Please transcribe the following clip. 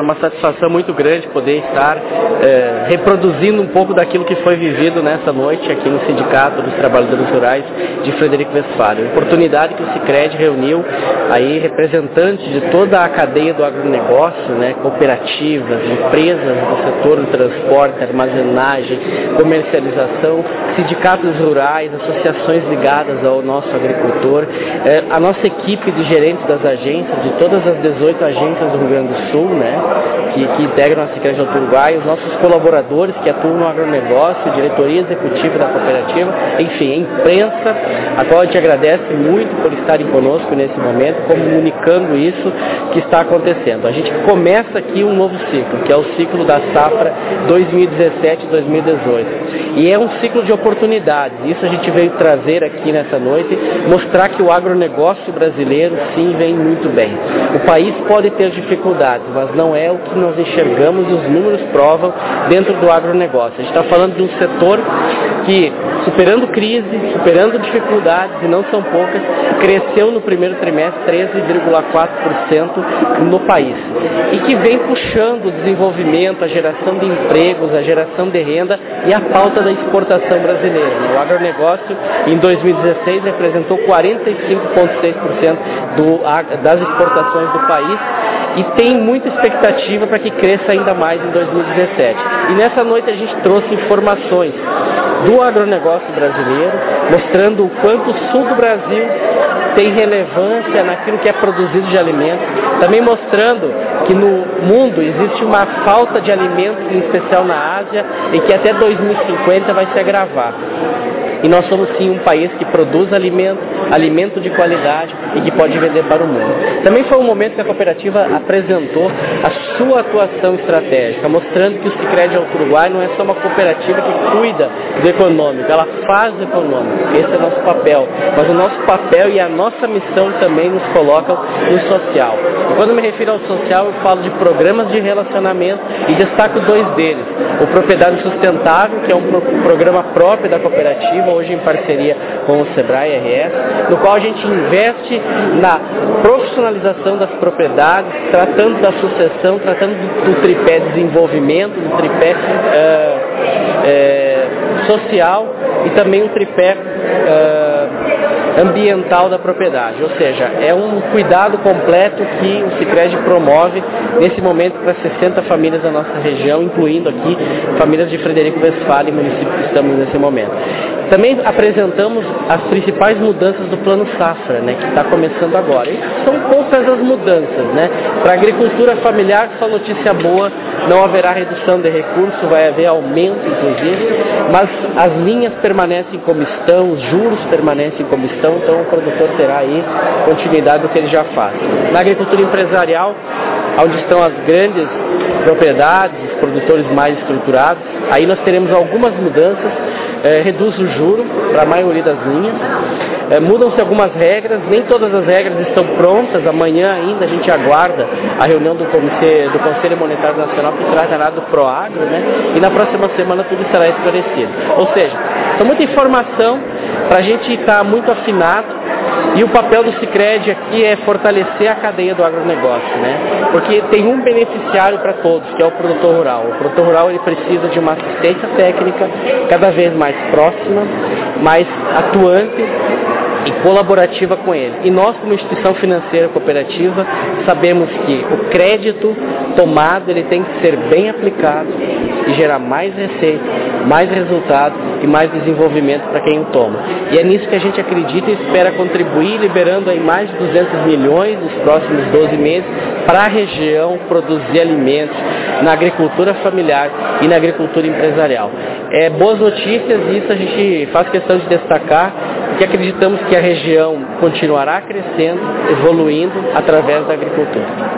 uma satisfação muito grande poder estar reproduzindo um pouco daquilo que foi vivido nessa noite aqui no Sindicato dos Trabalhadores Rurais de Frederico Westphalen. A oportunidade que o Sicredi reuniu aí representantes de toda a cadeia do agronegócio, né, cooperativas, empresas do setor do transporte, armazenagem, comercialização, sindicatos rurais, associações ligadas ao nosso agricultor, a nossa equipe de gerentes das agências, de todas as 18 agências do Rio Grande do Sul, né, que integram a Sicredi Alto Uruguai, os nossos colaboradores que atuam no agronegócio, diretoria executiva da cooperativa, enfim, a imprensa, a qual a gente agradece muito por estarem conosco nesse momento, comunicando isso que está acontecendo. A gente começa aqui um novo ciclo, que é o ciclo da safra 2017-2018. E é um ciclo de oportunidades. Isso a gente veio trazer aqui nessa noite, mostrar que o agronegócio brasileiro sim vem muito bem. O país pode ter dificuldades, mas não é o que nós enxergamos e os números provam dentro do agronegócio. A gente está falando de um setor que, superando crise, superando dificuldades, e não são poucas, cresceu no primeiro trimestre 13,4% no país. E que vem puxando o desenvolvimento, a geração de empregos, a geração de renda e a pauta da exportação brasileira. O agronegócio, em 2016, representou 45,6% das exportações do país e tem muita expectativa para que cresça ainda mais em 2017. E nessa noite a gente trouxe informações do agronegócio brasileiro, mostrando o quanto o sul do Brasil tem relevância naquilo que é produzido de alimentos, também mostrando que no mundo existe uma falta de alimentos, em especial na Ásia, e que até 2050 vai se agravar. E nós somos sim um país que produz alimento de qualidade e que pode vender para o mundo. Também foi um momento que a cooperativa apresentou a sua atuação estratégica, mostrando que o Sicredi Alto Uruguai não é só uma cooperativa que cuida do econômico, ela faz o econômico. Esse é o nosso papel. Mas o nosso papel e a nossa missão também nos colocam no social. E quando me refiro ao social, eu falo de programas de relacionamento e destaco dois deles. O Propriedade Sustentável, que é um programa próprio da cooperativa, hoje em parceria com o Sebrae RS, no qual a gente investe na profissionalização das propriedades, tratando da sucessão, tratando do tripé desenvolvimento, do tripé social e também o tripé ambiental da propriedade, ou seja, é um cuidado completo que o Sicredi promove nesse momento para 60 famílias da nossa região, incluindo aqui famílias de Frederico Westphalen, município que estamos nesse momento. Também apresentamos as principais mudanças do Plano Safra, né, que está começando agora. E são poucas as mudanças, né? Para a agricultura familiar, só notícia boa, não haverá redução de recursos, vai haver aumento, inclusive, mas as linhas permanecem como estão, os juros permanecem como estão, então o produtor terá aí continuidade do que ele já faz. Na agricultura empresarial, onde estão as grandes propriedades, os produtores mais estruturados, aí nós teremos algumas mudanças, reduz o juro para a maioria das linhas, mudam-se algumas regras, nem todas as regras estão prontas, amanhã ainda a gente aguarda a reunião do Conselho Monetário Nacional que tratará do Proagro, né? E na próxima semana tudo será esclarecido. Ou seja, são muita informação para a gente estar muito afinado. E o papel do Sicredi aqui é fortalecer a cadeia do agronegócio, né? Porque tem um beneficiário para todos, que é o produtor rural. O produtor rural ele precisa de uma assistência técnica cada vez mais próxima, mais atuante e colaborativa com ele. E nós, como instituição financeira cooperativa, sabemos que o crédito tomado ele tem que ser bem aplicado e gerar mais receita, mais resultados e mais desenvolvimento para quem o toma. E é nisso que a gente acredita e espera contribuir, liberando aí mais de 200 milhões nos próximos 12 meses para a região produzir alimentos na agricultura familiar e na agricultura empresarial. Boas notícias, e isso a gente faz questão de destacar, porque acreditamos que a região continuará crescendo, evoluindo através da agricultura.